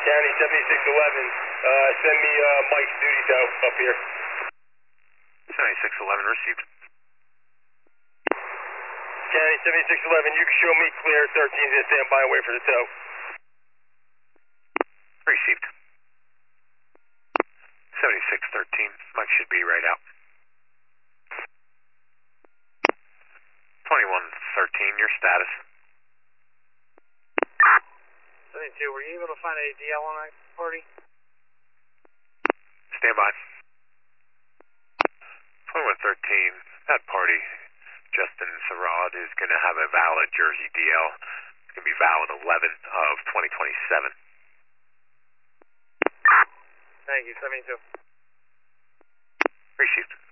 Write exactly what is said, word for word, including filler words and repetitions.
County seventy-six eleven, uh, send me uh, Mike's duty tow up here. seventy-six eleven received. County seventy-six eleven, you can show me clear. thirteen's going to stand by and wait for the tow. Received. seventy-six thirteen, Mike should be right out. twenty-one thirteen, your status. seventy-two, were you able to find a D L on that party? Stand by. twenty-one thirteen, that party, Justin Sarad, is going to have a valid Jersey D L. It's going to be valid eleven of twenty twenty-seven. Thank you, seventy-two. Received.